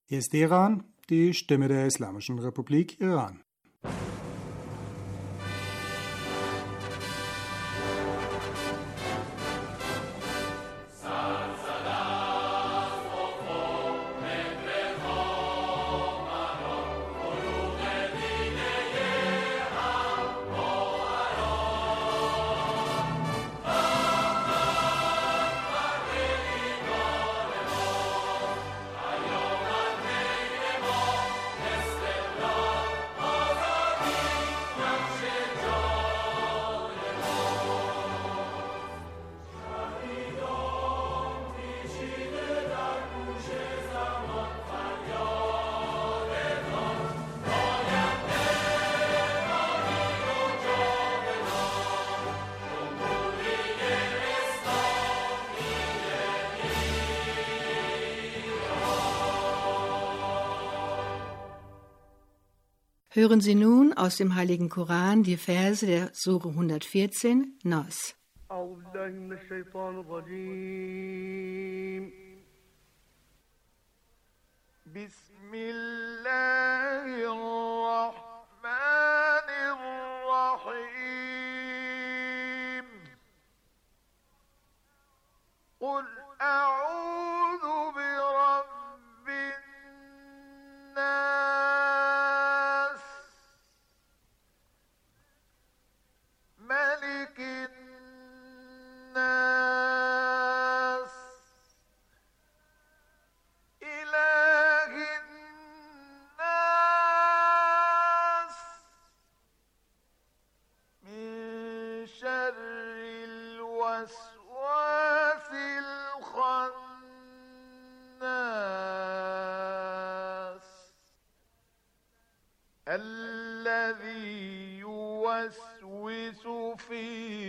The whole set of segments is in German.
Hier ist Iran, die Stimme der Islamischen Republik Iran. Hören Sie nun aus dem Heiligen Koran die Verse der Sure 114, Nas. Bismillahirrahmanirrahim. Qul a'udhu birabbin nas, malikin nas, ilahin nas, min sharril waswasil khannas, الذي يوسوس في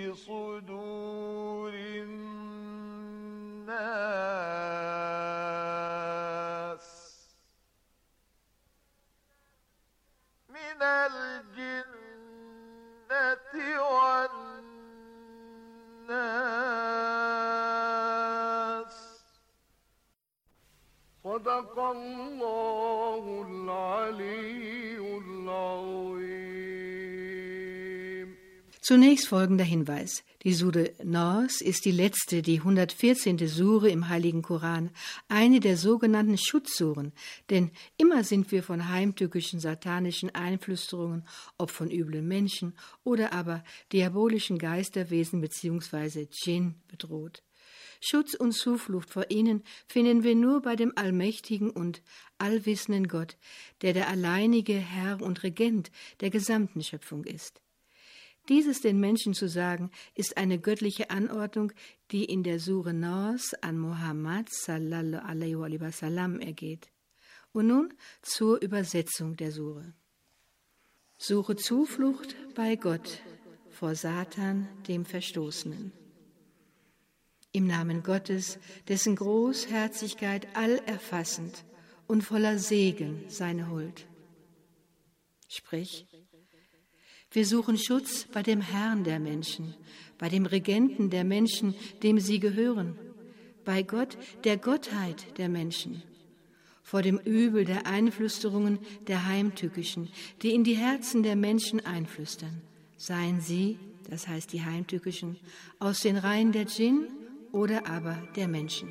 صدور الناس من الجنة والناس. صدق الله العلي العظيم. Zunächst folgender Hinweis. Die Sure Nas ist die letzte, die 114. Sure im Heiligen Koran, eine der sogenannten Schutzsuren, denn immer sind wir von heimtückischen satanischen Einflüsterungen, ob von üblen Menschen oder aber diabolischen Geisterwesen bzw. Dschinn bedroht. Schutz und Zuflucht vor ihnen finden wir nur bei dem allmächtigen und allwissenden Gott, der alleinige Herr und Regent der gesamten Schöpfung ist. Dieses den Menschen zu sagen, ist eine göttliche Anordnung, die in der Sure Nas an Muhammad sallallahu alaihi wa sallam ergeht. Und nun zur Übersetzung der Sure. Suche Zuflucht bei Gott vor Satan, dem Verstoßenen. Im Namen Gottes, dessen Großherzigkeit allerfassend und voller Segen seine Huld. Sprich, wir suchen Schutz bei dem Herrn der Menschen, bei dem Regenten der Menschen, dem sie gehören, bei Gott, der Gottheit der Menschen, vor dem Übel der Einflüsterungen der Heimtückischen, die in die Herzen der Menschen einflüstern. Seien sie, das heißt die Heimtückischen, aus den Reihen der Dschinn oder aber der Menschen.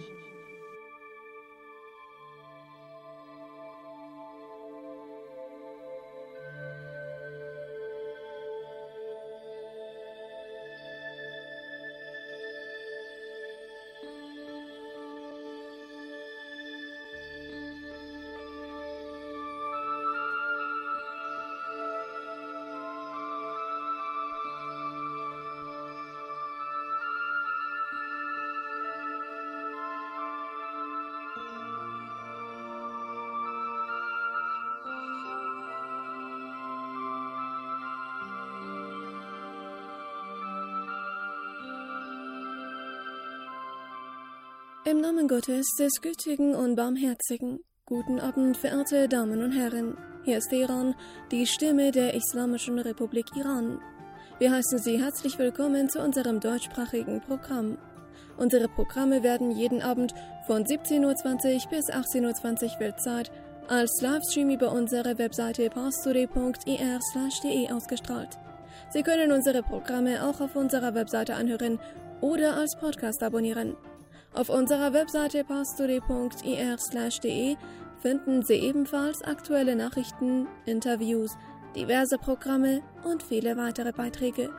Im Namen Gottes, des Gütigen und Barmherzigen. Guten Abend, verehrte Damen und Herren. Hier ist Iran, die Stimme der Islamischen Republik Iran. Wir heißen Sie herzlich willkommen zu unserem deutschsprachigen Programm. Unsere Programme werden jeden Abend von 17:20 bis 18:20 Weltzeit als Livestream über unsere Webseite pastory.ir/de ausgestrahlt. Sie können unsere Programme auch auf unserer Webseite anhören oder als Podcast abonnieren. Auf unserer Webseite pastory.ir/de finden Sie ebenfalls aktuelle Nachrichten, Interviews, diverse Programme und viele weitere Beiträge.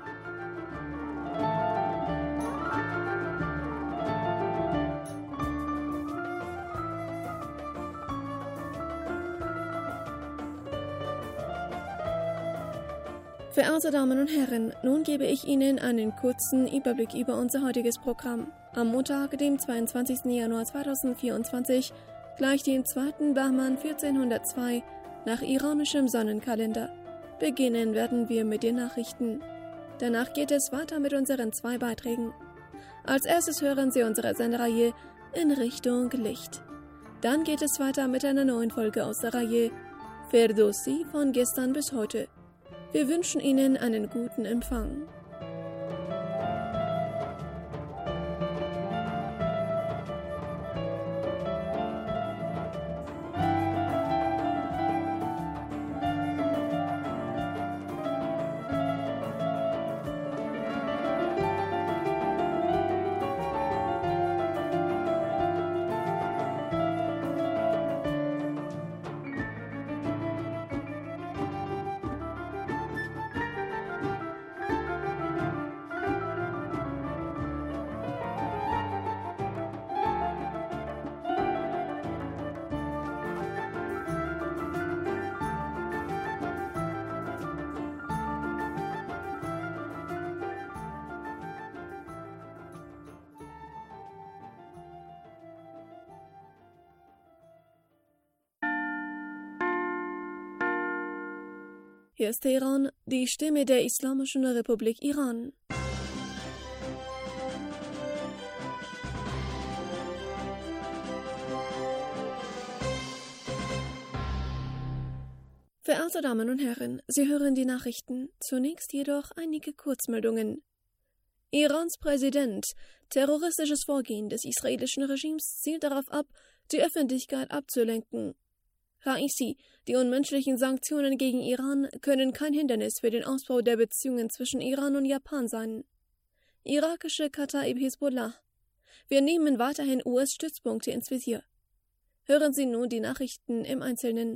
Verehrte Damen und Herren, nun gebe ich Ihnen einen kurzen Überblick über unser heutiges Programm. Am Montag, dem 22. Januar 2024, gleich dem 2. Bahman 1402 nach iranischem Sonnenkalender. Beginnen werden wir mit den Nachrichten. Danach geht es weiter mit unseren 2 Beiträgen. Als erstes hören Sie unsere Sendereihe In Richtung Licht. Dann geht es weiter mit einer neuen Folge aus der Reihe Ferdowsi von gestern bis heute. Wir wünschen Ihnen einen guten Empfang. Hier ist Teheran, die Stimme der Islamischen Republik Iran. Verehrte Damen und Herren, Sie hören die Nachrichten, zunächst jedoch einige Kurzmeldungen. Irans Präsident: Terroristisches Vorgehen des israelischen Regimes zielt darauf ab, die Öffentlichkeit abzulenken. Raisi: Die unmenschlichen Sanktionen gegen Iran können kein Hindernis für den Ausbau der Beziehungen zwischen Iran und Japan sein. Irakische Kataib Hisbollah: Wir nehmen weiterhin US-Stützpunkte ins Visier. Hören Sie nun die Nachrichten im Einzelnen.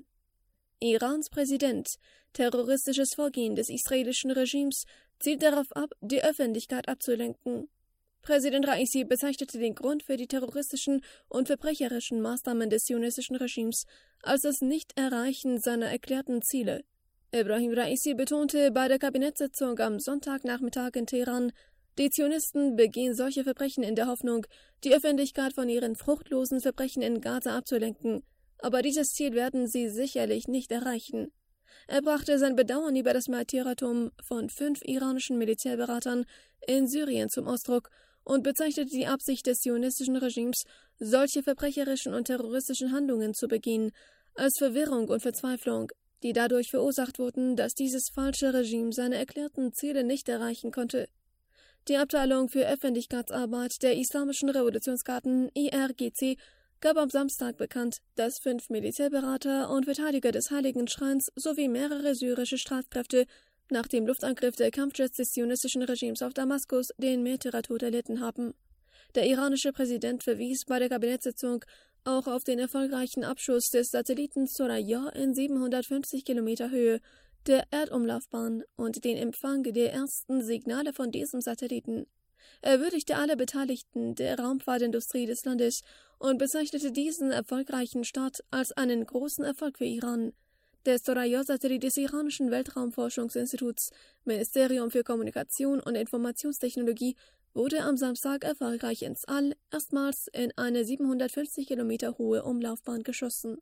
Irans Präsident: Terroristisches Vorgehen des israelischen Regimes zielt darauf ab, die Öffentlichkeit abzulenken. Präsident Raisi bezeichnete den Grund für die terroristischen und verbrecherischen Maßnahmen des zionistischen Regimes als das Nichterreichen seiner erklärten Ziele. Ebrahim Raisi betonte bei der Kabinettssitzung am Sonntagnachmittag in Teheran, die Zionisten begehen solche Verbrechen in der Hoffnung, die Öffentlichkeit von ihren fruchtlosen Verbrechen in Gaza abzulenken, aber dieses Ziel werden sie sicherlich nicht erreichen. Er brachte sein Bedauern über das Martyrertum von 5 iranischen Militärberatern in Syrien zum Ausdruck und bezeichnete die Absicht des zionistischen Regimes, solche verbrecherischen und terroristischen Handlungen zu begehen, als Verwirrung und Verzweiflung, die dadurch verursacht wurden, dass dieses falsche Regime seine erklärten Ziele nicht erreichen konnte. Die Abteilung für Öffentlichkeitsarbeit der Islamischen Revolutionsgarden IRGC gab am Samstag bekannt, dass 5 Militärberater und Verteidiger des Heiligen Schreins sowie mehrere syrische Streitkräfte nach dem Luftangriff der Kampfjets des zionistischen Regimes auf Damaskus den Märtyrertod erlitten haben. Der iranische Präsident verwies bei der Kabinettssitzung auch auf den erfolgreichen Abschuss des Satelliten Thoraya in 750 Kilometer Höhe der Erdumlaufbahn und den Empfang der ersten Signale von diesem Satelliten. Er würdigte alle Beteiligten der Raumfahrtindustrie des Landes und bezeichnete diesen erfolgreichen Start als einen großen Erfolg für Iran. Der Thoraya-Satellit des iranischen Weltraumforschungsinstituts, Ministerium für Kommunikation und Informationstechnologie, wurde am Samstag erfolgreich ins All, erstmals in eine 750 Kilometer hohe Umlaufbahn geschossen.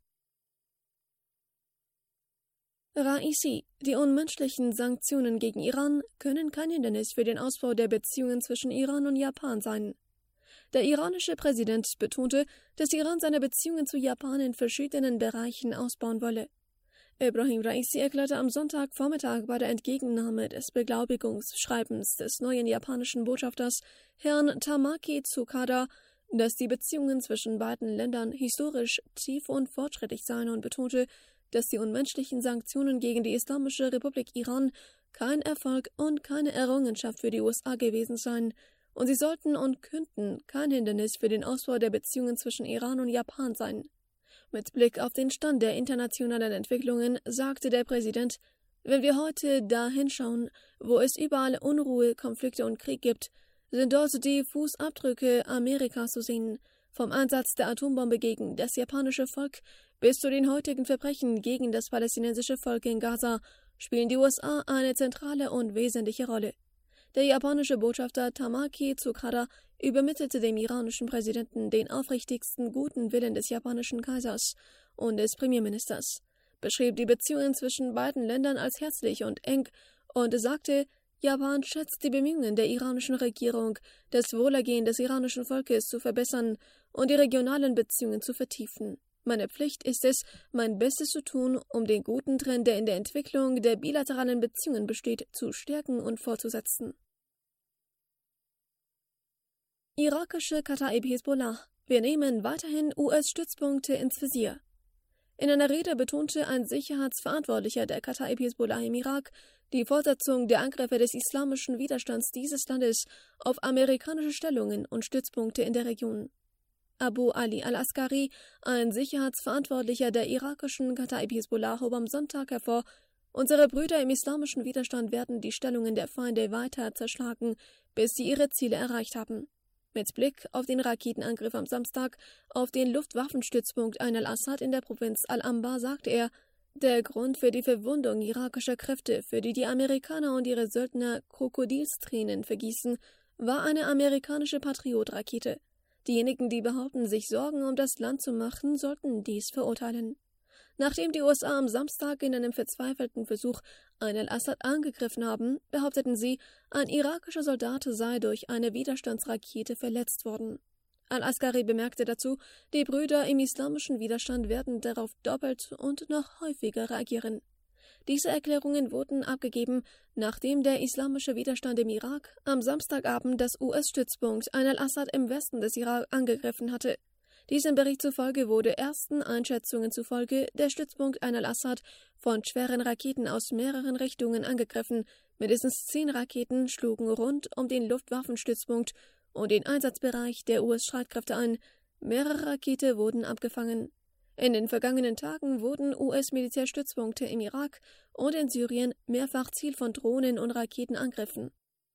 Raisi: Die unmenschlichen Sanktionen gegen Iran können kein Hindernis für den Ausbau der Beziehungen zwischen Iran und Japan sein. Der iranische Präsident betonte, dass Iran seine Beziehungen zu Japan in verschiedenen Bereichen ausbauen wolle. Ebrahim Raisi erklärte am Sonntagvormittag bei der Entgegennahme des Beglaubigungsschreibens des neuen japanischen Botschafters, Herrn Tamaki Tsukada, dass die Beziehungen zwischen beiden Ländern historisch tief und fortschrittlich seien und betonte, dass die unmenschlichen Sanktionen gegen die Islamische Republik Iran kein Erfolg und keine Errungenschaft für die USA gewesen seien, und sie sollten und könnten kein Hindernis für den Ausbau der Beziehungen zwischen Iran und Japan sein. Mit Blick auf den Stand der internationalen Entwicklungen sagte der Präsident: Wenn wir heute dahin schauen, wo es überall Unruhe, Konflikte und Krieg gibt, sind dort die Fußabdrücke Amerikas zu sehen, vom Einsatz der Atombombe gegen das japanische Volk bis zu den heutigen Verbrechen gegen das palästinensische Volk in Gaza spielen die USA eine zentrale und wesentliche Rolle. Der japanische Botschafter Tamaki Tsuchara übermittelte dem iranischen Präsidenten den aufrichtigsten guten Willen des japanischen Kaisers und des Premierministers, beschrieb die Beziehungen zwischen beiden Ländern als herzlich und eng und sagte, Japan schätzt die Bemühungen der iranischen Regierung, das Wohlergehen des iranischen Volkes zu verbessern und die regionalen Beziehungen zu vertiefen. Meine Pflicht ist es, mein Bestes zu tun, um den guten Trend, der in der Entwicklung der bilateralen Beziehungen besteht, zu stärken und fortzusetzen. Irakische Kataib Hisbollah. Wir nehmen weiterhin US-Stützpunkte ins Visier. In einer Rede betonte ein Sicherheitsverantwortlicher der Kataib Hisbollah im Irak die Fortsetzung der Angriffe des islamischen Widerstands dieses Landes auf amerikanische Stellungen und Stützpunkte in der Region. Abu Ali al-Askari, ein Sicherheitsverantwortlicher der irakischen Kataib Hisbollah, hob am Sonntag hervor, unsere Brüder im islamischen Widerstand werden die Stellungen der Feinde weiter zerschlagen, bis sie ihre Ziele erreicht haben. Mit Blick auf den Raketenangriff am Samstag auf den Luftwaffenstützpunkt Ain al-Assad in der Provinz Al-Anbar sagte er, der Grund für die Verwundung irakischer Kräfte, für die die Amerikaner und ihre Söldner Krokodilstränen vergießen, war eine amerikanische Patriot-Rakete. Diejenigen, die behaupten, sich Sorgen um das Land zu machen, sollten dies verurteilen. Nachdem die USA am Samstag in einem verzweifelten Versuch Ain al-Assad angegriffen haben, behaupteten sie, ein irakischer Soldat sei durch eine Widerstandsrakete verletzt worden. Al-Askari bemerkte dazu, die Brüder im islamischen Widerstand werden darauf doppelt und noch häufiger reagieren. Diese Erklärungen wurden abgegeben, nachdem der islamische Widerstand im Irak am Samstagabend das US-Stützpunkt Ain al-Assad im Westen des Irak angegriffen hatte. Diesem Bericht zufolge wurde ersten Einschätzungen zufolge der Stützpunkt Ain al-Assad von schweren Raketen aus mehreren Richtungen angegriffen. Mindestens 10 Raketen schlugen rund um den Luftwaffenstützpunkt und den Einsatzbereich der US-Streitkräfte ein. Mehrere Raketen wurden abgefangen. In den vergangenen Tagen wurden US-Militärstützpunkte im Irak und in Syrien mehrfach Ziel von Drohnen- und Raketenangriffen.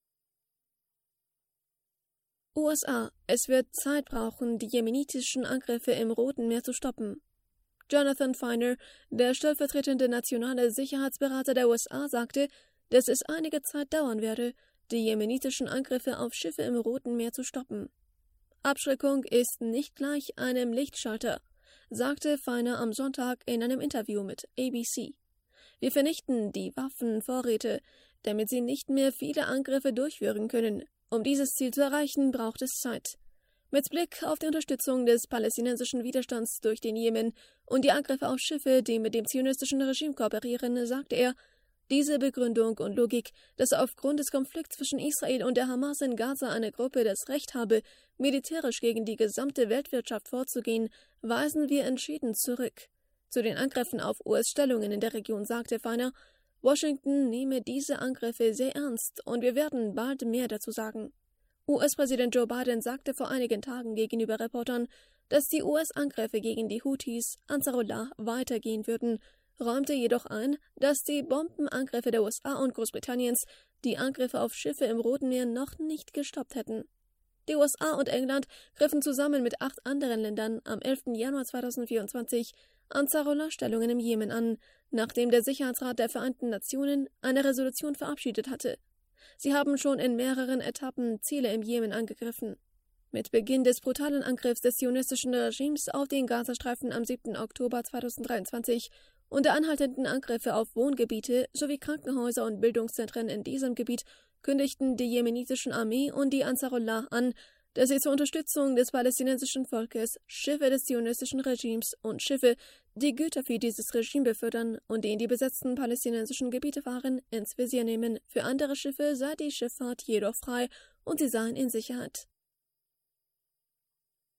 USA: Es wird Zeit brauchen, die jemenitischen Angriffe im Roten Meer zu stoppen. Jonathan Feiner, der stellvertretende nationale Sicherheitsberater der USA, sagte, dass es einige Zeit dauern werde, die jemenitischen Angriffe auf Schiffe im Roten Meer zu stoppen. Abschreckung ist nicht gleich einem Lichtschalter, sagte Feiner am Sonntag in einem Interview mit ABC. Wir vernichten die Waffenvorräte, damit sie nicht mehr viele Angriffe durchführen können. Um dieses Ziel zu erreichen, braucht es Zeit. Mit Blick auf die Unterstützung des palästinensischen Widerstands durch den Jemen und die Angriffe auf Schiffe, die mit dem zionistischen Regime kooperieren, sagte er, diese Begründung und Logik, dass aufgrund des Konflikts zwischen Israel und der Hamas in Gaza eine Gruppe das Recht habe, militärisch gegen die gesamte Weltwirtschaft vorzugehen, weisen wir entschieden zurück. Zu den Angriffen auf US-Stellungen in der Region sagte Feiner, Washington nehme diese Angriffe sehr ernst und wir werden bald mehr dazu sagen. US-Präsident Joe Biden sagte vor einigen Tagen gegenüber Reportern, dass die US-Angriffe gegen die Houthis, Ansarullah, weitergehen würden, räumte jedoch ein, dass die Bombenangriffe der USA und Großbritanniens die Angriffe auf Schiffe im Roten Meer noch nicht gestoppt hätten. Die USA und England griffen zusammen mit 8 anderen Ländern am 11. Januar 2024 Ansarullah-Stellungen im Jemen an, nachdem der Sicherheitsrat der Vereinten Nationen eine Resolution verabschiedet hatte. Sie haben schon in mehreren Etappen Ziele im Jemen angegriffen. Mit Beginn des brutalen Angriffs des zionistischen Regimes auf den Gazastreifen am 7. Oktober 2023 und der anhaltenden Angriffe auf Wohngebiete sowie Krankenhäuser und Bildungszentren in diesem Gebiet kündigten die jemenitischen Armee und die Ansarullah an, dass sie zur Unterstützung des palästinensischen Volkes Schiffe des zionistischen Regimes und Schiffe, die Güter für dieses Regime befördern und die in die besetzten palästinensischen Gebiete fahren, ins Visier nehmen. Für andere Schiffe sei die Schifffahrt jedoch frei und sie seien in Sicherheit.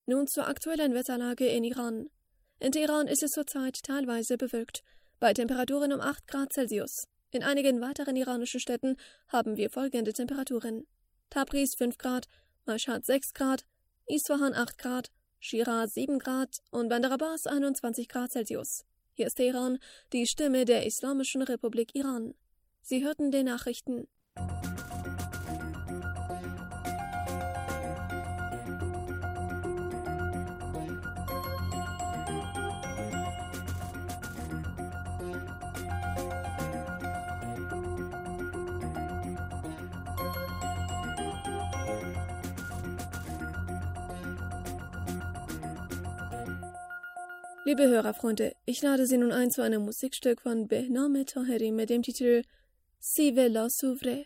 Nun zur aktuellen Wetterlage in Iran. In Teheran ist es zurzeit teilweise bewölkt, bei Temperaturen um 8 Grad Celsius. In einigen weiteren iranischen Städten haben wir folgende Temperaturen: Tabriz 5 Grad, Mashhad 6 Grad, Isfahan 8 Grad, Shiraz 7 Grad und Bandar Abbas 21 Grad Celsius. Hier ist Teheran, die Stimme der Islamischen Republik Iran. Sie hörten die Nachrichten. Liebe Hörerfreunde, ich lade Sie nun ein zu einem Musikstück von Behnam Taheri mit dem Titel Si Vela Souvre.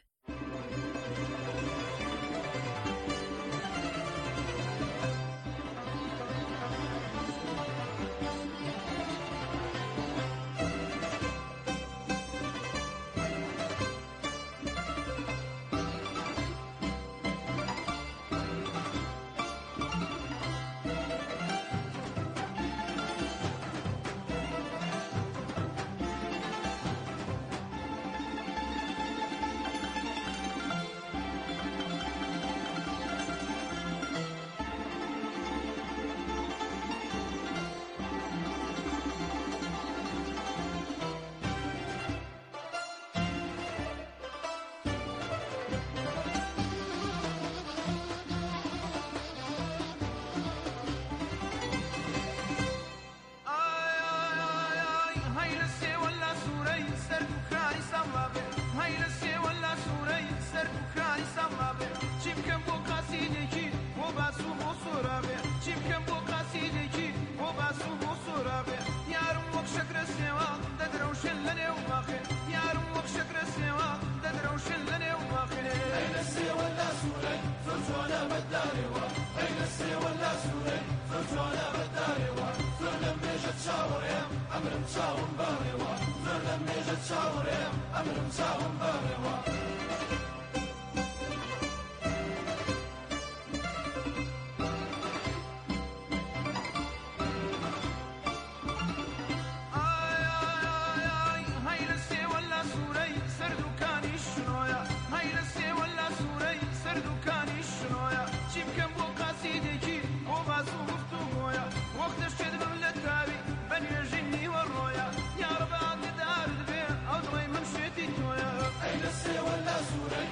Surah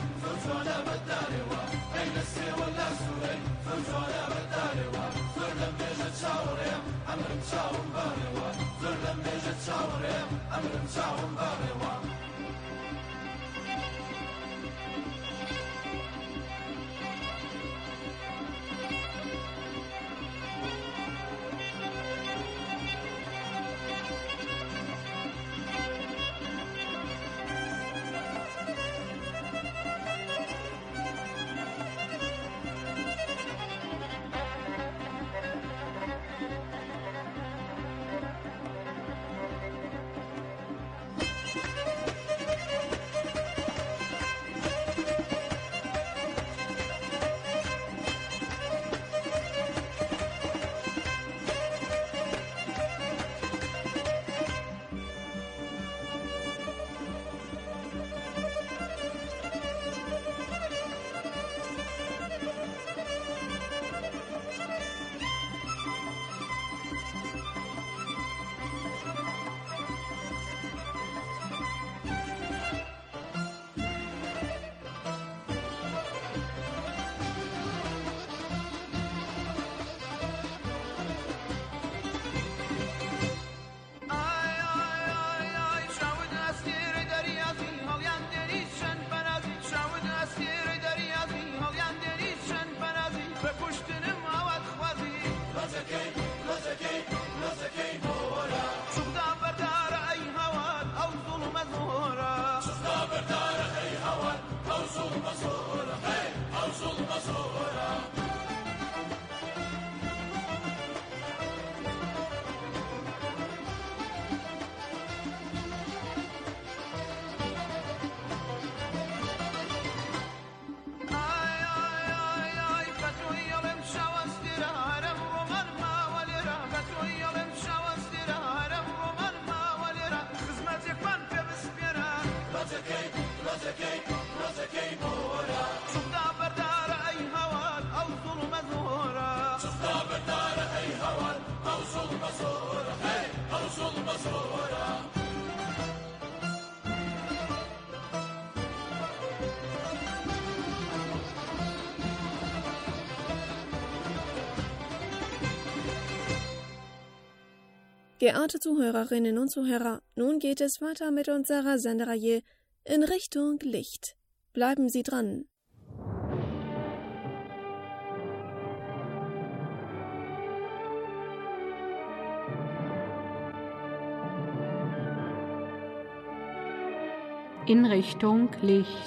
Geehrte Zuhörerinnen und Zuhörer, nun geht es weiter mit unserer Sendereihe in Richtung Licht. Bleiben Sie dran. In Richtung Licht.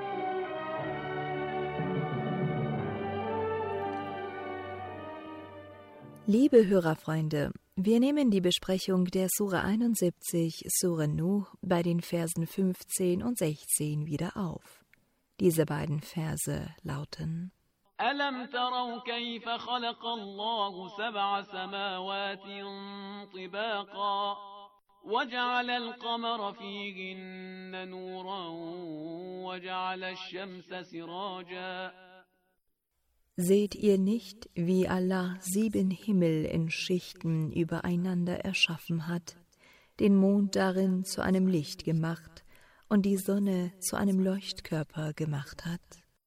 Liebe Hörerfreunde, wir nehmen die Besprechung der Sure 71, Sure Nuh, bei den Versen 15 und 16 wieder auf. Diese beiden Verse lauten: ألم تروا كيف خلق الله سبع سماوات طباقا وجعل القمر فيهن نورا وجعل الشمس سراجا. Seht ihr nicht, wie Allah 7 Himmel in Schichten übereinander erschaffen hat, den Mond darin zu einem Licht gemacht und die Sonne zu einem Leuchtkörper gemacht hat?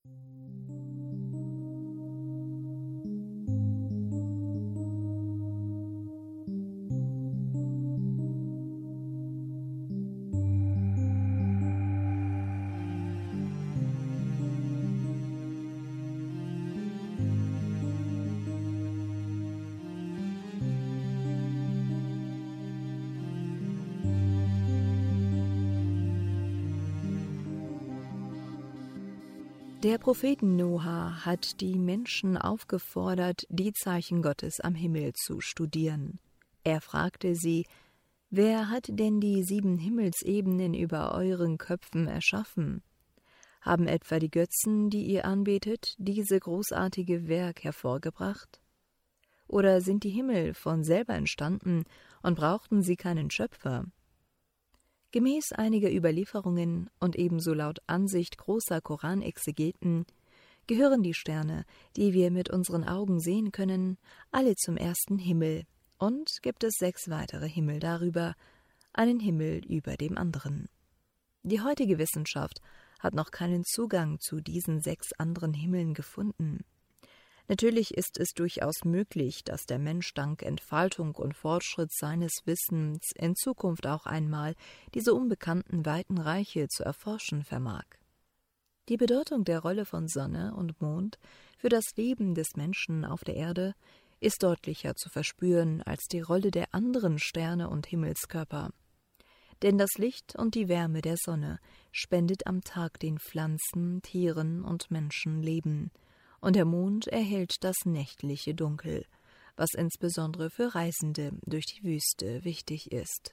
Der Prophet Noah hat die Menschen aufgefordert, die Zeichen Gottes am Himmel zu studieren. Er fragte sie: Wer hat denn die 7 Himmelsebenen über euren Köpfen erschaffen? Haben etwa die Götzen, die ihr anbetet, diese großartige Werk hervorgebracht? Oder sind die Himmel von selber entstanden und brauchten sie keinen Schöpfer? Gemäß einiger Überlieferungen und ebenso laut Ansicht großer Koranexegeten gehören die Sterne, die wir mit unseren Augen sehen können, alle zum ersten Himmel, und gibt es 6 weitere Himmel darüber, einen Himmel über dem anderen. Die heutige Wissenschaft hat noch keinen Zugang zu diesen 6 anderen Himmeln gefunden. Natürlich ist es durchaus möglich, dass der Mensch dank Entfaltung und Fortschritt seines Wissens in Zukunft auch einmal diese unbekannten weiten Reiche zu erforschen vermag. Die Bedeutung der Rolle von Sonne und Mond für das Leben des Menschen auf der Erde ist deutlicher zu verspüren als die Rolle der anderen Sterne und Himmelskörper. Denn das Licht und die Wärme der Sonne spendet am Tag den Pflanzen, Tieren und Menschen Leben, und der Mond erhält das nächtliche Dunkel, was insbesondere für Reisende durch die Wüste wichtig ist.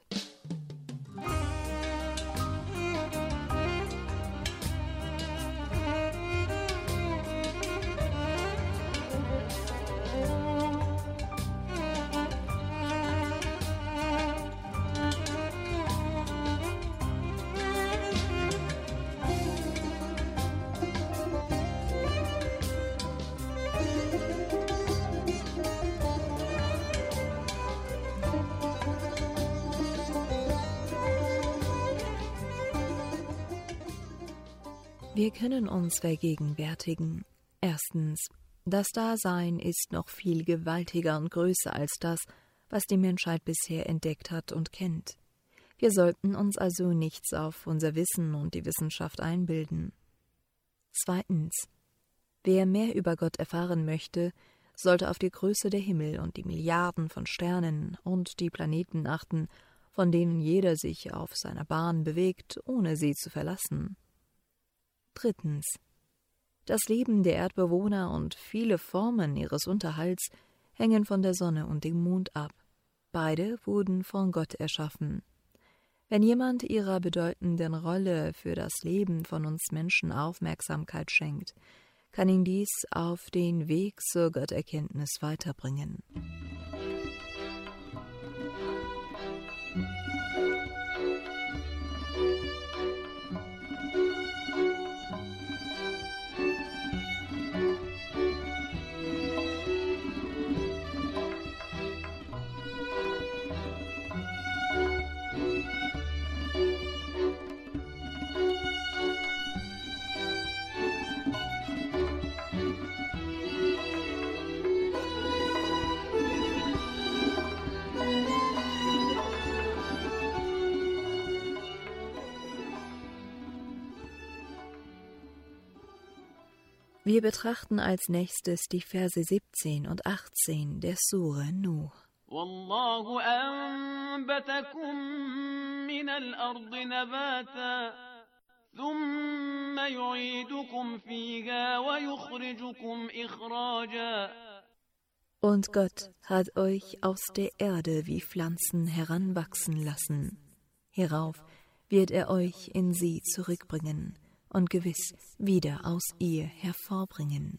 Wir können uns vergegenwärtigen: Erstens, das Dasein ist noch viel gewaltiger und größer als das, was die Menschheit bisher entdeckt hat und kennt. Wir sollten uns also nichts auf unser Wissen und die Wissenschaft einbilden. Zweitens, wer mehr über Gott erfahren möchte, sollte auf die Größe der Himmel und die Milliarden von Sternen und die Planeten achten, von denen jeder sich auf seiner Bahn bewegt, ohne sie zu verlassen. Drittens, das Leben der Erdbewohner und viele Formen ihres Unterhalts hängen von der Sonne und dem Mond ab. Beide wurden von Gott erschaffen. Wenn jemand ihrer bedeutenden Rolle für das Leben von uns Menschen Aufmerksamkeit schenkt, kann ihn dies auf den Weg zur Gotterkenntnis weiterbringen. Wir betrachten als nächstes die Verse 17 und 18 der Sure Nuh. والله أنبتكم من الأرض نباتا ثم يعيدكم فيها ويخرجكم إخراجا. Und Gott hat euch aus der Erde wie Pflanzen heranwachsen lassen. Hierauf wird er euch in sie zurückbringen und gewiss wieder aus ihr hervorbringen.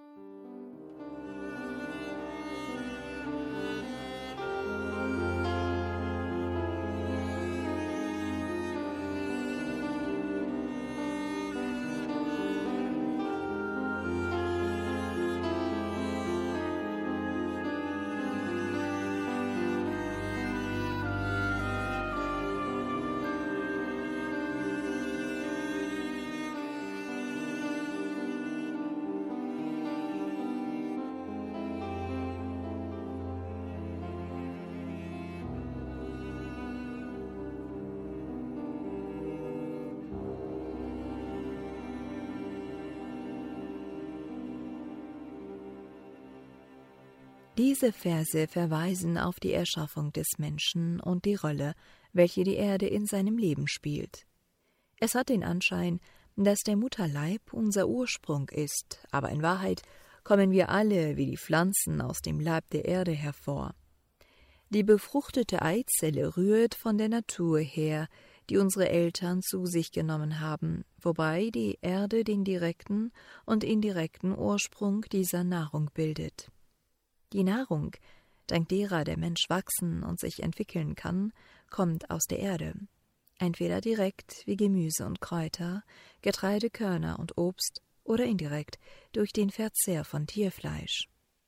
Diese Verse verweisen auf die Erschaffung des Menschen und die Rolle, welche die Erde in seinem Leben spielt. Es hat den Anschein, dass der Mutterleib unser Ursprung ist, aber in Wahrheit kommen wir alle wie die Pflanzen aus dem Leib der Erde hervor. Die befruchtete Eizelle rührt von der Natur her, die unsere Eltern zu sich genommen haben, wobei die Erde den direkten und indirekten Ursprung dieser Nahrung bildet. Die Nahrung, dank derer der Mensch wachsen und sich entwickeln kann, kommt aus der Erde. Entweder direkt wie Gemüse und Kräuter, Getreide, Körner und Obst oder indirekt durch den Verzehr von Tierfleisch.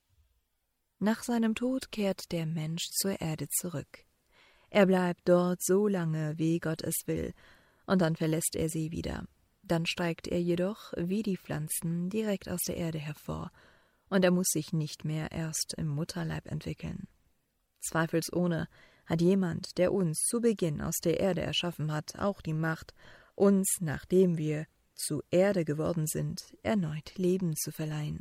Nach seinem Tod kehrt der Mensch zur Erde zurück. Er bleibt dort so lange, wie Gott es will, und dann verlässt er sie wieder. Dann steigt er jedoch, wie die Pflanzen, direkt aus der Erde hervor, und er muss sich nicht mehr erst im Mutterleib entwickeln. Zweifelsohne hat jemand, der uns zu Beginn aus der Erde erschaffen hat, auch die Macht, uns, nachdem wir zu Erde geworden sind, erneut Leben zu verleihen.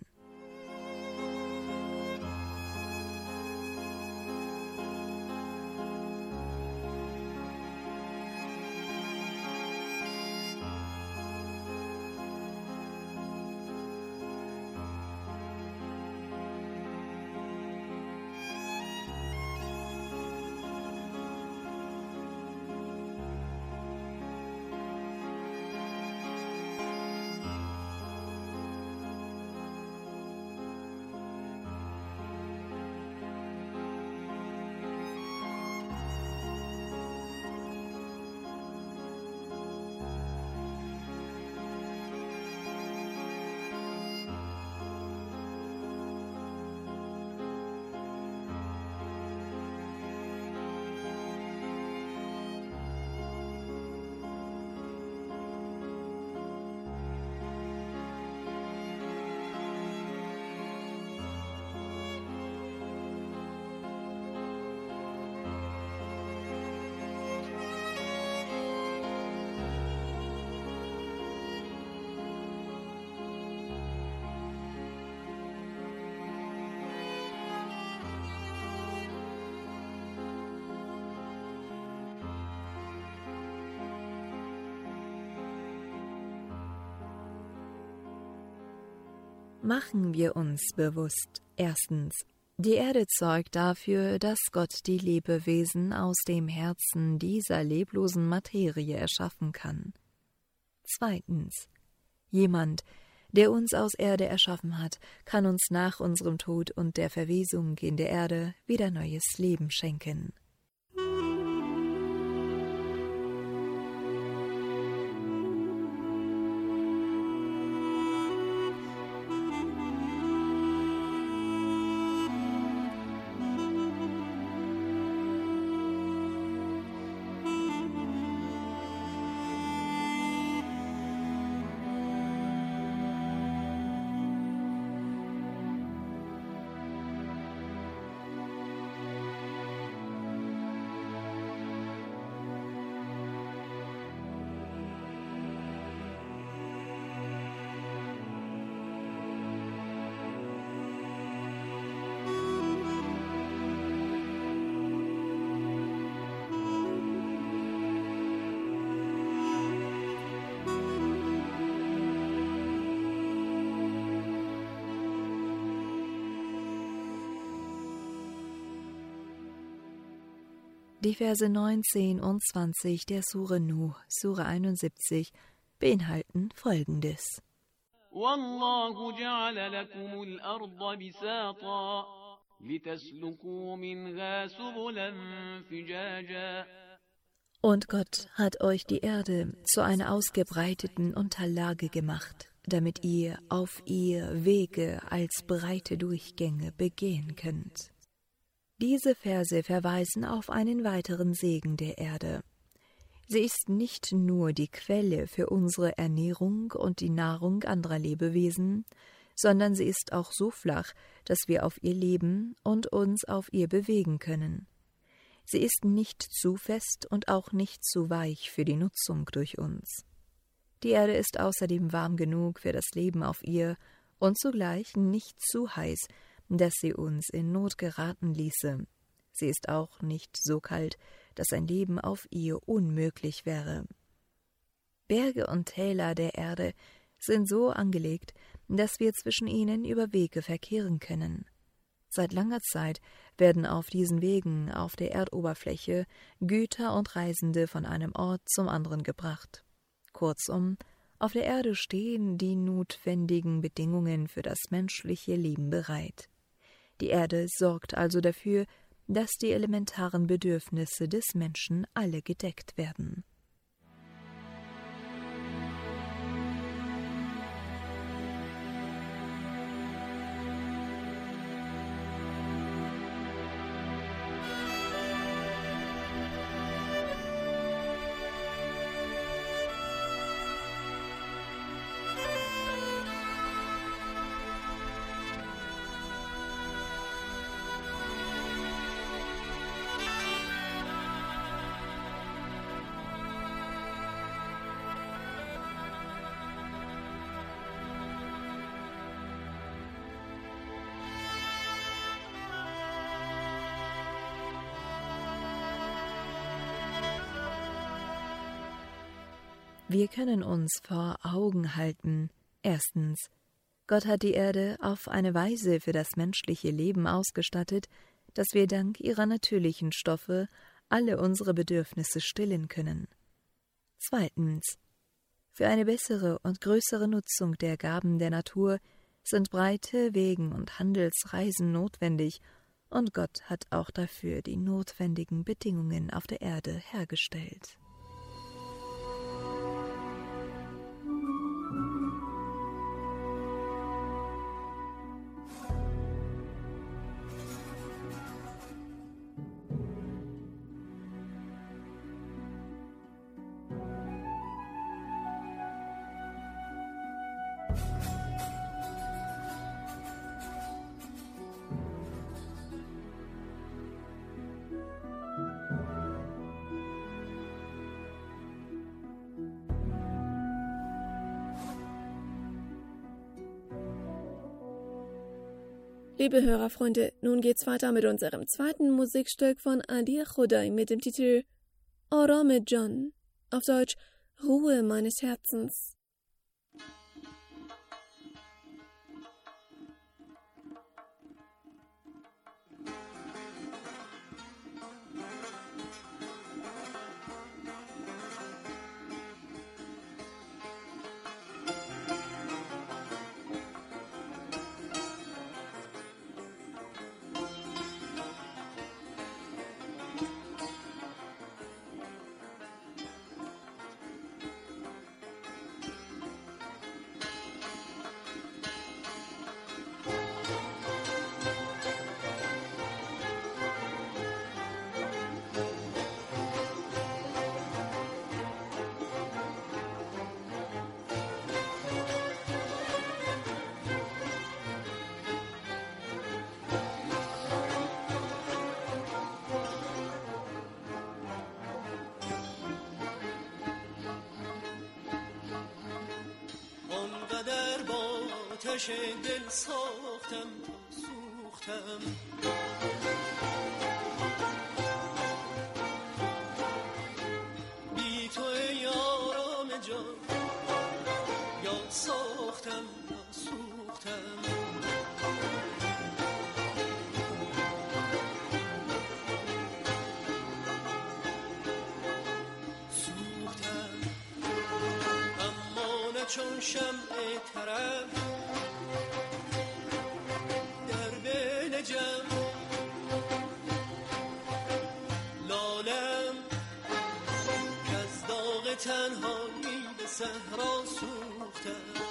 Machen wir uns bewusst, erstens, die Erde zeugt dafür, dass Gott die Lebewesen aus dem Herzen dieser leblosen Materie erschaffen kann. Zweitens, jemand, der uns aus Erde erschaffen hat, kann uns nach unserem Tod und der Verwesung in der Erde wieder neues Leben schenken. Die Verse 19 und 20 der Sure Nuh, Sure 71, beinhalten Folgendes. والله جعل لكم الأرض بساطا لتسلكوا منها سبلا فجاجا. Und Gott hat euch die Erde zu einer ausgebreiteten Unterlage gemacht, damit ihr auf ihr Wege als breite Durchgänge begehen könnt. Diese Verse verweisen auf einen weiteren Segen der Erde. Sie ist nicht nur die Quelle für unsere Ernährung und die Nahrung anderer Lebewesen, sondern sie ist auch so flach, dass wir auf ihr leben und uns auf ihr bewegen können. Sie ist nicht zu fest und auch nicht zu weich für die Nutzung durch uns. Die Erde ist außerdem warm genug für das Leben auf ihr und zugleich nicht zu heiß, dass sie uns in Not geraten ließe. Sie ist auch nicht so kalt, dass ein Leben auf ihr unmöglich wäre. Berge und Täler der Erde sind so angelegt, dass wir zwischen ihnen über Wege verkehren können. Seit langer Zeit werden auf diesen Wegen auf der Erdoberfläche Güter und Reisende von einem Ort zum anderen gebracht. Kurzum, auf der Erde stehen die notwendigen Bedingungen für das menschliche Leben bereit. Die Erde sorgt also dafür, dass die elementaren Bedürfnisse des Menschen alle gedeckt werden. Wir können uns vor Augen halten, erstens, Gott hat die Erde auf eine Weise für das menschliche Leben ausgestattet, dass wir dank ihrer natürlichen Stoffe alle unsere Bedürfnisse stillen können. Zweitens, für eine bessere und größere Nutzung der Gaben der Natur sind breite Wegen und Handelsreisen notwendig, und Gott hat auch dafür die notwendigen Bedingungen auf der Erde hergestellt. Liebe Hörerfreunde, nun geht's weiter mit unserem zweiten Musikstück von Adi Khodai mit dem Titel Arame Jan, auf Deutsch Ruhe meines Herzens. آتش دل ساختم تا سوختم بی تو ای آرام جان یا ساختم یا سوختم چون شمع طرب در بین جمع لالم که از داغ تنهایی به صحرا سوختم.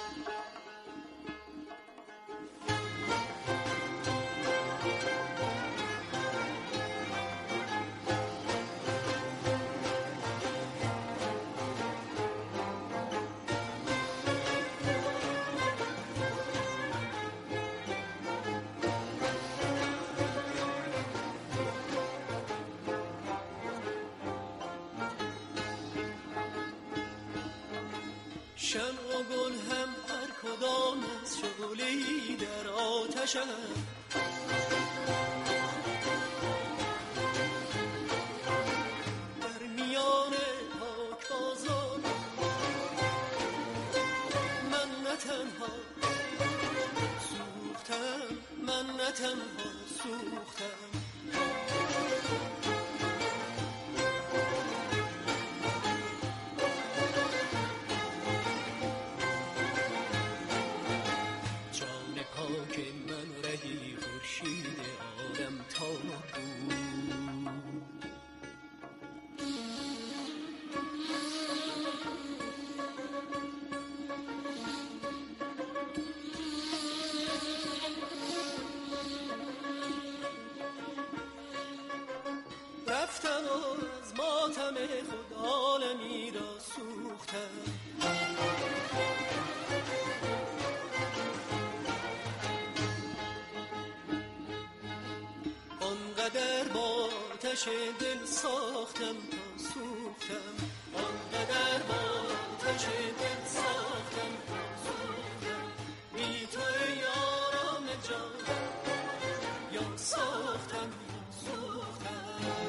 شمع و گل هم هر کدام از شعله‌ای در آتشم، در میان پاک بازار من نه تنها سوختم، من نه تنها سوختم. رفتم و از ماتم خود عالمی را سوختم. آنقدر با آتش دل ساختم تا سوختم، آنقدر با آتش دل ساختم تا سوختم. بی تو ای آرام جان یا ساختم یا سوختم.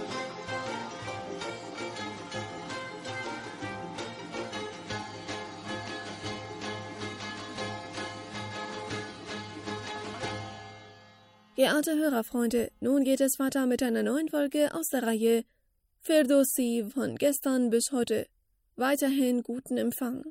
Geehrte Hörerfreunde, nun geht es weiter mit einer neuen Folge aus der Reihe Ferdowsi von gestern bis heute. Weiterhin guten Empfang.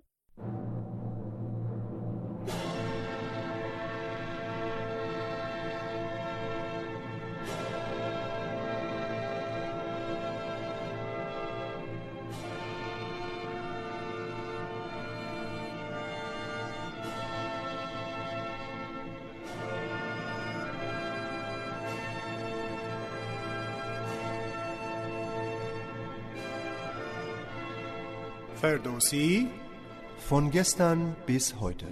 Ferdowsi von gestern bis heute.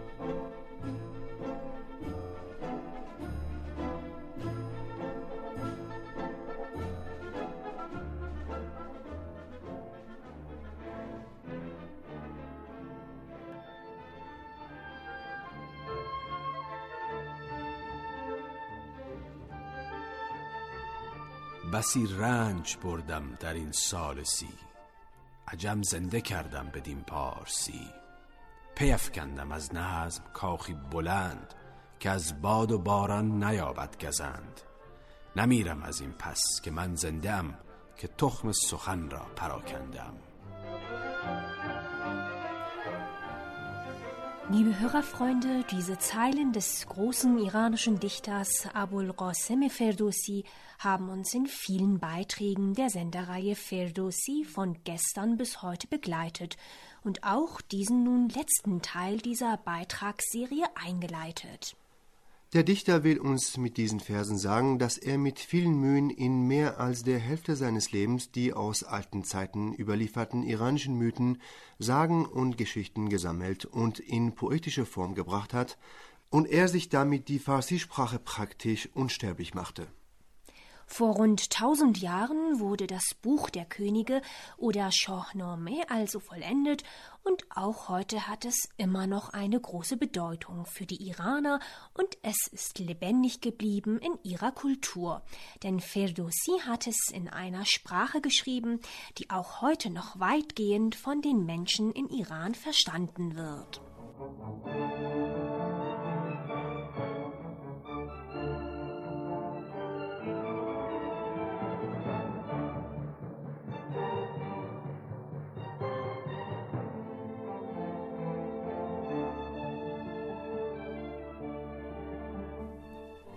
بسی رنج بردم در این سال سی، عجم زنده کردم بدین پارسی. پی افکندم از نظم کاخی بلند، که از باد و باران نیابد گزند. نمیرم از این پس که من زنده ام، که تخم سخن را پراکندم. Liebe Hörerfreunde, diese Zeilen des großen iranischen Dichters Abul Qasim Ferdowsi haben uns in vielen Beiträgen der Sendereihe Ferdowsi von gestern bis heute begleitet und auch diesen nun letzten Teil dieser Beitragsserie eingeleitet. Der Dichter will uns mit diesen Versen sagen, dass er mit vielen Mühen in mehr als der Hälfte seines Lebens die aus alten Zeiten überlieferten iranischen Mythen, Sagen und Geschichten gesammelt und in poetische Form gebracht hat und er sich damit die Farsi-Sprache praktisch unsterblich machte. Vor rund 1000 Jahren wurde das Buch der Könige oder Shahnameh also vollendet und auch heute hat es immer noch eine große Bedeutung für die Iraner und es ist lebendig geblieben in ihrer Kultur. Denn Ferdowsi hat es in einer Sprache geschrieben, die auch heute noch weitgehend von den Menschen in Iran verstanden wird.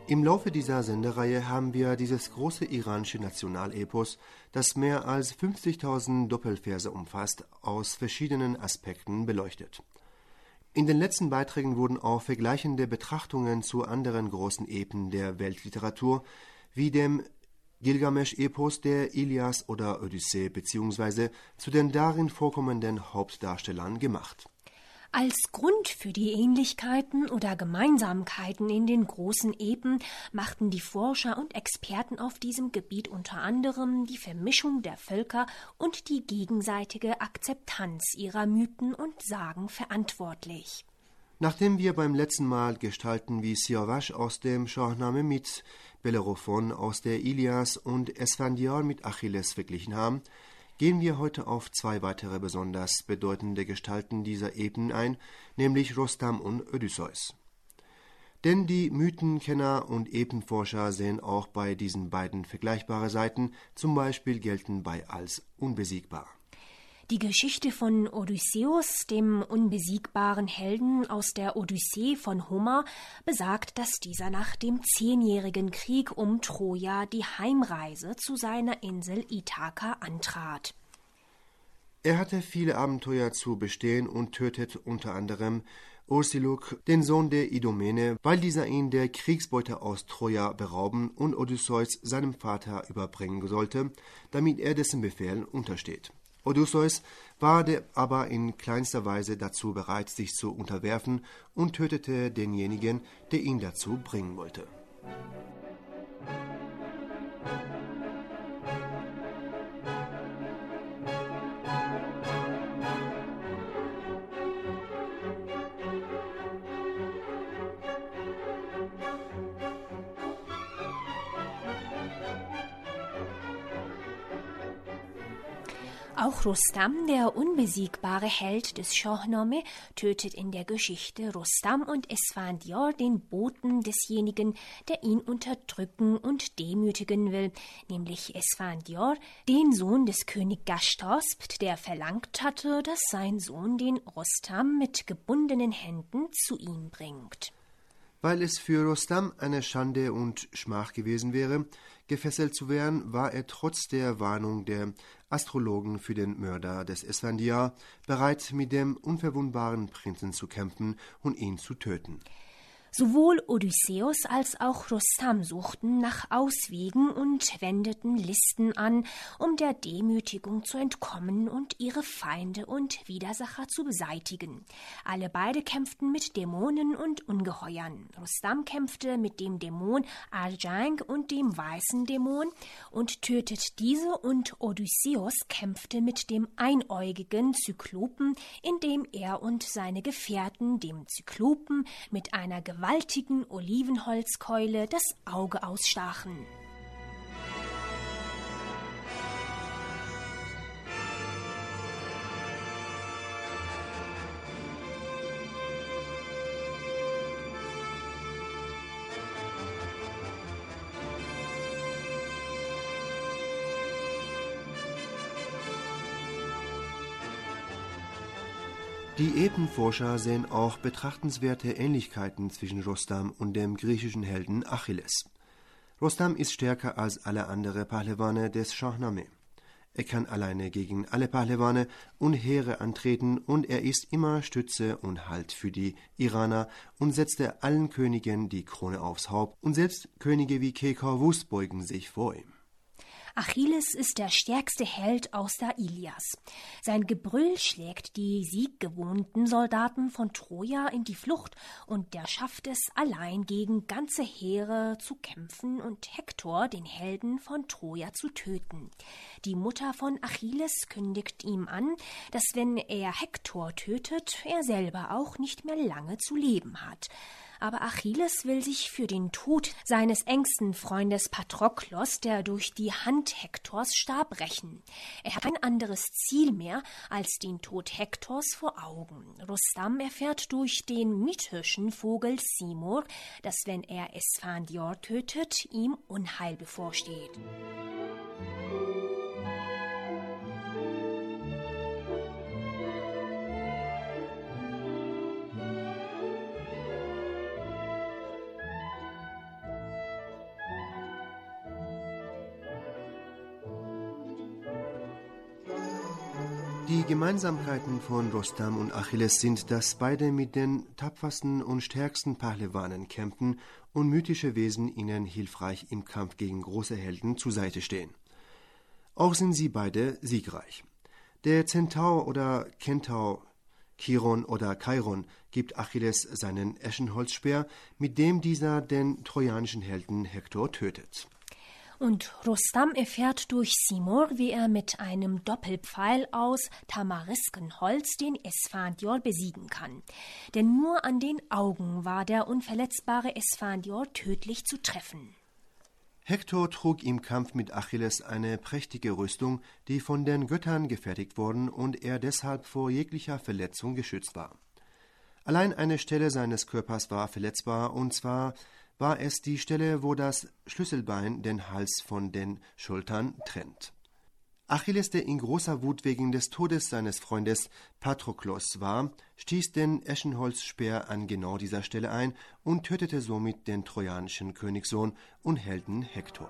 Im Laufe dieser Sendereihe haben wir dieses große iranische Nationalepos, das mehr als 50.000 Doppelverse umfasst, aus verschiedenen Aspekten beleuchtet. In den letzten Beiträgen wurden auch vergleichende Betrachtungen zu anderen großen Epen der Weltliteratur, wie dem Gilgamesch-Epos, der Ilias oder Odyssee bzw. zu den darin vorkommenden Hauptdarstellern gemacht. Als Grund für die Ähnlichkeiten oder Gemeinsamkeiten in den großen Epen machten die Forscher und Experten auf diesem Gebiet unter anderem die Vermischung der Völker und die gegenseitige Akzeptanz ihrer Mythen und Sagen verantwortlich. Nachdem wir beim letzten Mal Gestalten wie Siavash aus dem Shahnameh mit Bellerophon aus der Ilias und Esfandiar mit Achilles verglichen haben, gehen wir heute auf zwei weitere besonders bedeutende Gestalten dieser Epen ein, nämlich Rostam und Odysseus. Denn die Mythenkenner und Epenforscher sehen auch bei diesen beiden vergleichbare Seiten, zum Beispiel gelten bei als unbesiegbar. Die Geschichte von Odysseus, dem unbesiegbaren Helden aus der Odyssee von Homer, besagt, dass dieser nach dem 10-jährigen Krieg um Troja die Heimreise zu seiner Insel Ithaka antrat. Er hatte viele Abenteuer zu bestehen und tötet unter anderem Ursiluk, den Sohn der Idomene, weil dieser ihn der Kriegsbeute aus Troja berauben und Odysseus seinem Vater überbringen sollte, damit er dessen Befehlen untersteht. Odysseus war aber in kleinster Weise dazu bereit, sich zu unterwerfen und tötete denjenigen, der ihn dazu bringen wollte. Auch Rustam, der unbesiegbare Held des Shahnameh, tötet in der Geschichte Rustam und Esfandiar den Boten desjenigen, der ihn unterdrücken und demütigen will, nämlich Esfandiar, den Sohn des König Gashtasp, der verlangt hatte, dass sein Sohn den Rustam mit gebundenen Händen zu ihm bringt. Weil es für Rustam eine Schande und Schmach gewesen wäre, gefesselt zu werden, war er trotz der Warnung der Astrologen für den Mörder des Esfandiar bereit, mit dem unverwundbaren Prinzen zu kämpfen und ihn zu töten. Sowohl Odysseus als auch Rustam suchten nach Auswegen und wendeten Listen an, um der Demütigung zu entkommen und ihre Feinde und Widersacher zu beseitigen. Alle beide kämpften mit Dämonen und Ungeheuern. Rustam kämpfte mit dem Dämon Arjang und dem weißen Dämon und tötet diese, und Odysseus kämpfte mit dem einäugigen Zyklopen, indem er und seine Gefährten dem Zyklopen mit einer gewaltigen Olivenholzkeule das Auge ausstachen. Die Epenforscher sehen auch betrachtenswerte Ähnlichkeiten zwischen Rustam und dem griechischen Helden Achilles. Rustam ist stärker als alle anderen Pahlewane des Shahnameh. Er kann alleine gegen alle Pahlewane und Heere antreten, und er ist immer Stütze und Halt für die Iraner und setzte allen Königen die Krone aufs Haupt, und selbst Könige wie Kekaus beugen sich vor ihm. Achilles ist der stärkste Held aus der Ilias. Sein Gebrüll schlägt die sieggewohnten Soldaten von Troja in die Flucht, und der schafft es allein gegen ganze Heere zu kämpfen und Hektor, den Helden von Troja, zu töten. Die Mutter von Achilles kündigt ihm an, dass wenn er Hektor tötet, er selber auch nicht mehr lange zu leben hat. Aber Achilles will sich für den Tod seines engsten Freundes Patroklos, der durch die Hand Hektors starb, rächen. Er hat kein anderes Ziel mehr als den Tod Hektors vor Augen. Rustam erfährt durch den mythischen Vogel Simur, dass wenn er Esfandiar tötet, ihm Unheil bevorsteht. Die Gemeinsamkeiten von Rostam und Achilles sind, dass beide mit den tapfersten und stärksten Pahlewanen kämpfen und mythische Wesen ihnen hilfreich im Kampf gegen große Helden zur Seite stehen. Auch sind sie beide siegreich. Der Zentaur oder Kentaur, Chiron oder Chiron, gibt Achilles seinen Eschenholzspeer, mit dem dieser den trojanischen Helden Hektor tötet. Und Rostam erfährt durch Simor, wie er mit einem Doppelpfeil aus Tamariskenholz den Esfandior besiegen kann. Denn nur an den Augen war der unverletzbare Esfandior tödlich zu treffen. Hektor trug im Kampf mit Achilles eine prächtige Rüstung, die von den Göttern gefertigt worden und er deshalb vor jeglicher Verletzung geschützt war. Allein eine Stelle seines Körpers war verletzbar, und zwar war es die Stelle, wo das Schlüsselbein den Hals von den Schultern trennt. Achilles, der in großer Wut wegen des Todes seines Freundes Patroklos war, stieß den Eschenholzspeer an genau dieser Stelle ein und tötete somit den trojanischen Königssohn und Helden Hektor.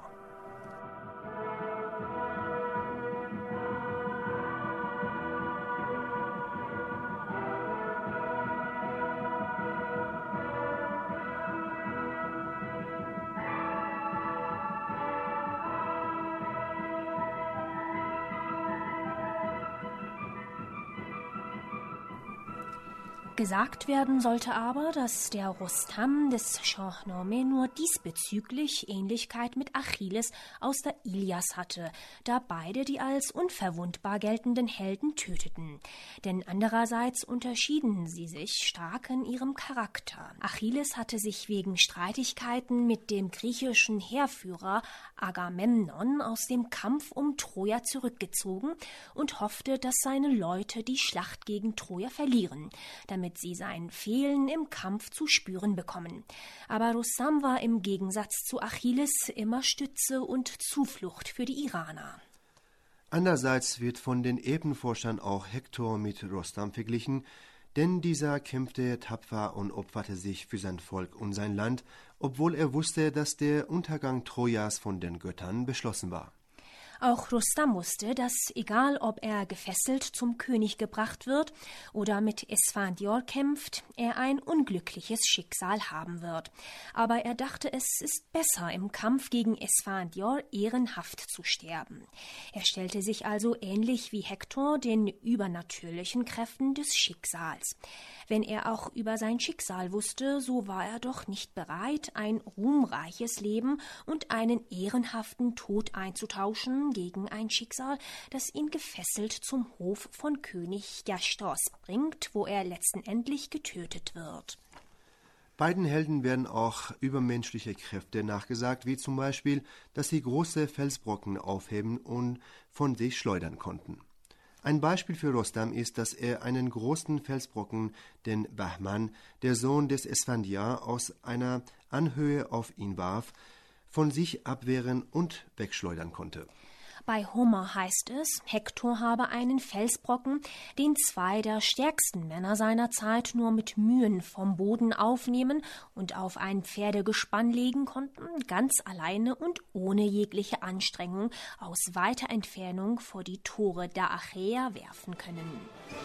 Gesagt werden sollte aber, dass der Rostam des Shahnameh nur diesbezüglich Ähnlichkeit mit Achilles aus der Ilias hatte, da beide die als unverwundbar geltenden Helden töteten. Denn andererseits unterschieden sie sich stark in ihrem Charakter. Achilles hatte sich wegen Streitigkeiten mit dem griechischen Heerführer Agamemnon aus dem Kampf um Troja zurückgezogen und hoffte, dass seine Leute die Schlacht gegen Troja verlieren, damit sie sein Fehlen im Kampf zu spüren bekommen. Aber Rostam war im Gegensatz zu Achilles immer Stütze und Zuflucht für die Iraner. Andererseits wird von den Epenforschern auch Hektor mit Rostam verglichen, denn dieser kämpfte tapfer und opferte sich für sein Volk und sein Land, obwohl er wusste, dass der Untergang Trojas von den Göttern beschlossen war. Auch Rostam wusste, dass, egal ob er gefesselt zum König gebracht wird oder mit Esfandior kämpft, er ein unglückliches Schicksal haben wird. Aber er dachte, es ist besser, im Kampf gegen Esfandior ehrenhaft zu sterben. Er stellte sich also ähnlich wie Hektor den übernatürlichen Kräften des Schicksals. Wenn er auch über sein Schicksal wusste, so war er doch nicht bereit, ein ruhmreiches Leben und einen ehrenhaften Tod einzutauschen gegen ein Schicksal, das ihn gefesselt zum Hof von König Jastos bringt, wo er letztendlich getötet wird. Beiden Helden werden auch übermenschliche Kräfte nachgesagt, wie zum Beispiel, dass sie große Felsbrocken aufheben und von sich schleudern konnten. Ein Beispiel für Rostam ist, dass er einen großen Felsbrocken, den Bahman, der Sohn des Esfandiar, aus einer Anhöhe auf ihn warf, von sich abwehren und wegschleudern konnte. Bei Homer heißt es, Hektor habe einen Felsbrocken, den zwei der stärksten Männer seiner Zeit nur mit Mühen vom Boden aufnehmen und auf ein Pferdegespann legen konnten, ganz alleine und ohne jegliche Anstrengung aus weiter Entfernung vor die Tore der Achäer werfen können.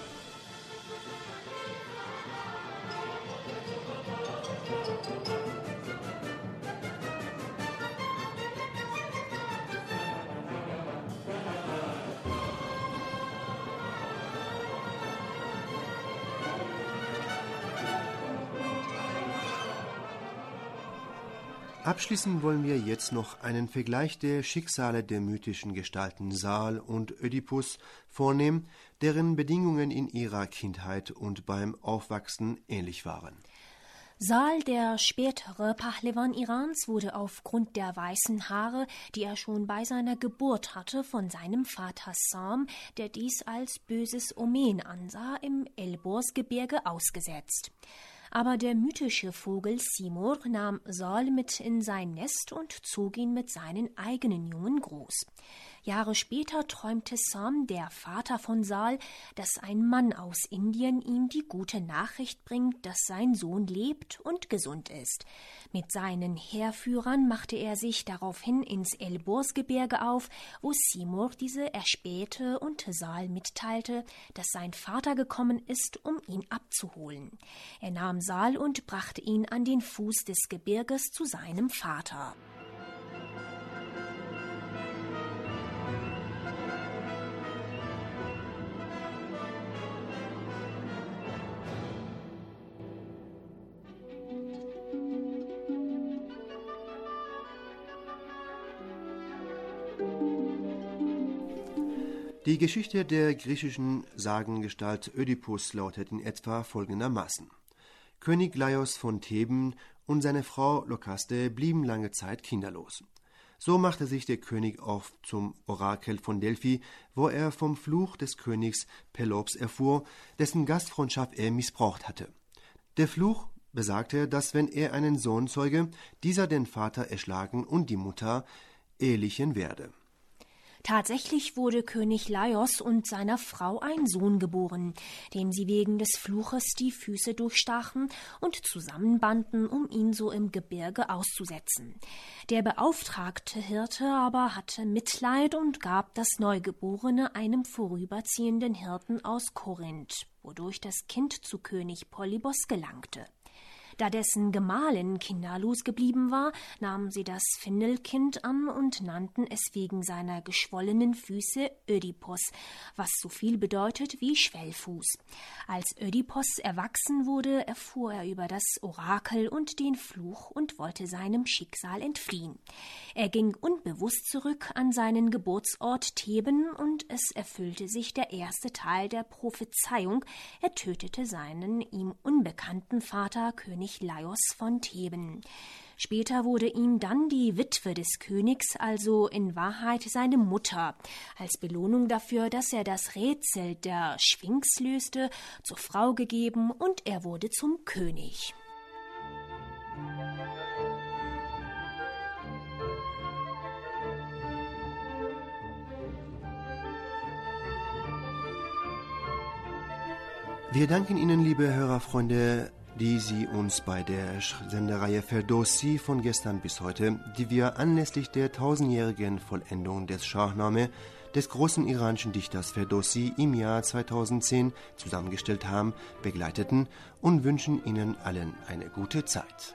Abschließend wollen wir jetzt noch einen Vergleich der Schicksale der mythischen Gestalten Saal und Ödipus vornehmen, deren Bedingungen in ihrer Kindheit und beim Aufwachsen ähnlich waren. Saal, der spätere Pahlewan Irans, wurde aufgrund der weißen Haare, die er schon bei seiner Geburt hatte, von seinem Vater Sam, der dies als böses Omen ansah, im Elborsgebirge ausgesetzt. Aber der mythische Vogel Simor nahm Saal mit in sein Nest und zog ihn mit seinen eigenen Jungen groß. Jahre später träumte Sam, der Vater von Sal, dass ein Mann aus Indien ihm die gute Nachricht bringt, dass sein Sohn lebt und gesund ist. Mit seinen Heerführern machte er sich daraufhin ins Elborsgebirge auf, wo Seymour diese erspähte und Sal mitteilte, dass sein Vater gekommen ist, um ihn abzuholen. Er nahm Sal und brachte ihn an den Fuß des Gebirges zu seinem Vater. Die Geschichte der griechischen Sagengestalt Ödipus lautet in etwa folgendermaßen. König Laios von Theben und seine Frau Lokaste blieben lange Zeit kinderlos. So machte sich der König auf zum Orakel von Delphi, wo er vom Fluch des Königs Pelops erfuhr, dessen Gastfreundschaft er missbraucht hatte. Der Fluch besagte, dass wenn er einen Sohn zeuge, dieser den Vater erschlagen und die Mutter ehelichen werde. Tatsächlich wurde König Laios und seiner Frau ein Sohn geboren, dem sie wegen des Fluches die Füße durchstachen und zusammenbanden, um ihn so im Gebirge auszusetzen. Der beauftragte Hirte aber hatte Mitleid und gab das Neugeborene einem vorüberziehenden Hirten aus Korinth, wodurch das Kind zu König Polybos gelangte. Da dessen Gemahlin kinderlos geblieben war, nahmen sie das Findelkind an und nannten es wegen seiner geschwollenen Füße Ödipos, was so viel bedeutet wie Schwellfuß. Als Ödipos erwachsen wurde, erfuhr er über das Orakel und den Fluch und wollte seinem Schicksal entfliehen. Er ging unbewusst zurück an seinen Geburtsort Theben und es erfüllte sich der erste Teil der Prophezeiung. Er tötete seinen ihm unbekannten Vater König Laios von Theben. Später wurde ihm dann die Witwe des Königs, also in Wahrheit seine Mutter, als Belohnung dafür, dass er das Rätsel der Sphinx löste, zur Frau gegeben und er wurde zum König. Wir danken Ihnen, liebe Hörerfreunde, die Sie uns bei der Sendereihe Ferdowsi von gestern bis heute, die wir anlässlich der 1000-jährigen Vollendung des Shahnameh des großen iranischen Dichters Ferdowsi im Jahr 2010 zusammengestellt haben, begleiteten und wünschen Ihnen allen eine gute Zeit.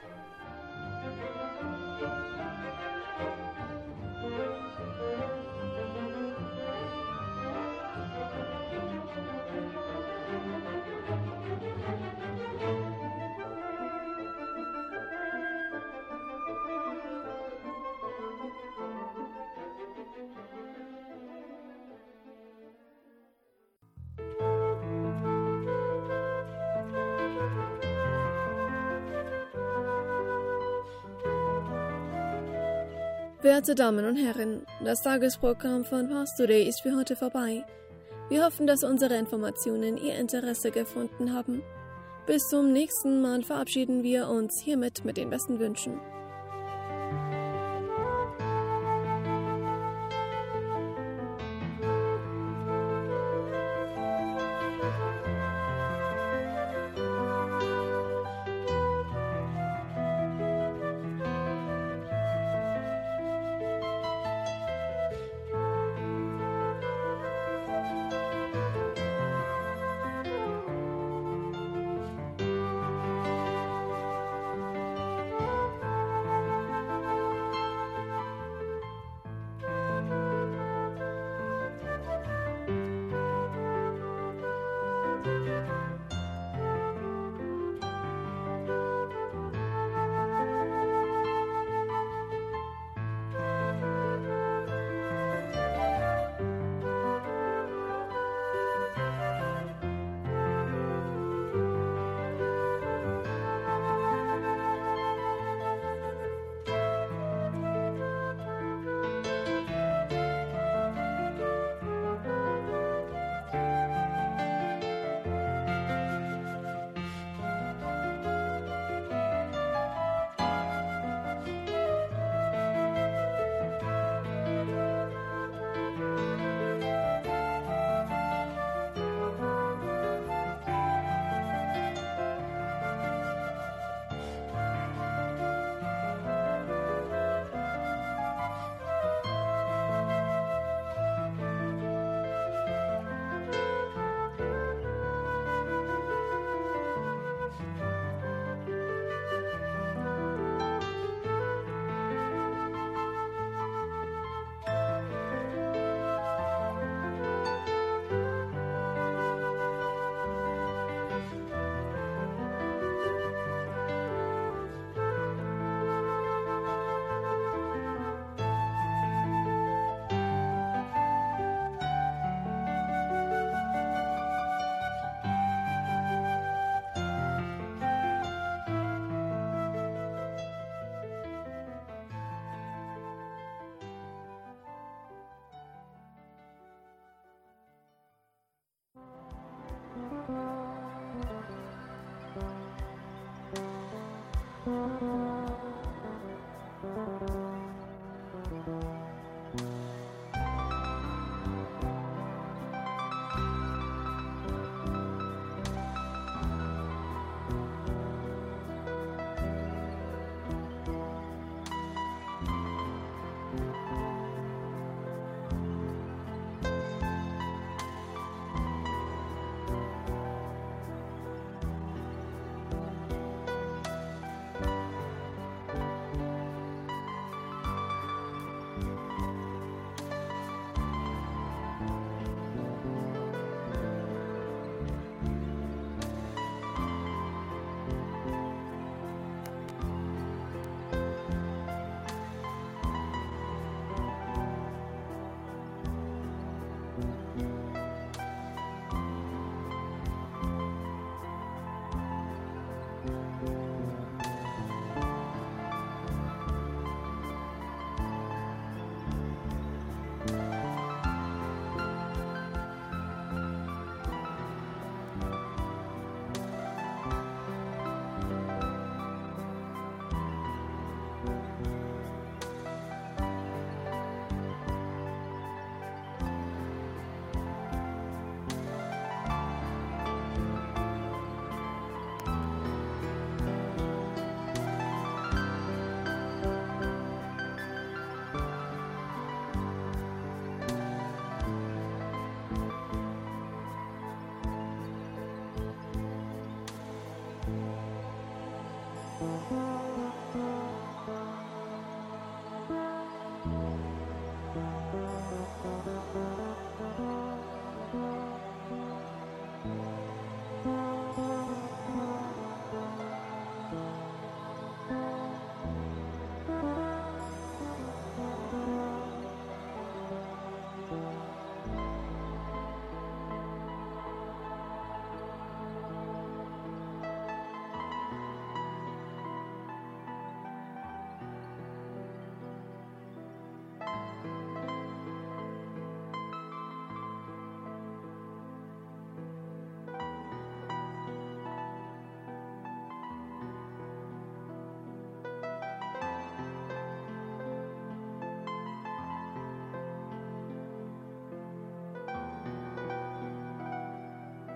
Werte Damen und Herren, das Tagesprogramm von Pars Today ist für heute vorbei. Wir hoffen, dass unsere Informationen Ihr Interesse gefunden haben. Bis zum nächsten Mal verabschieden wir uns hiermit mit den besten Wünschen.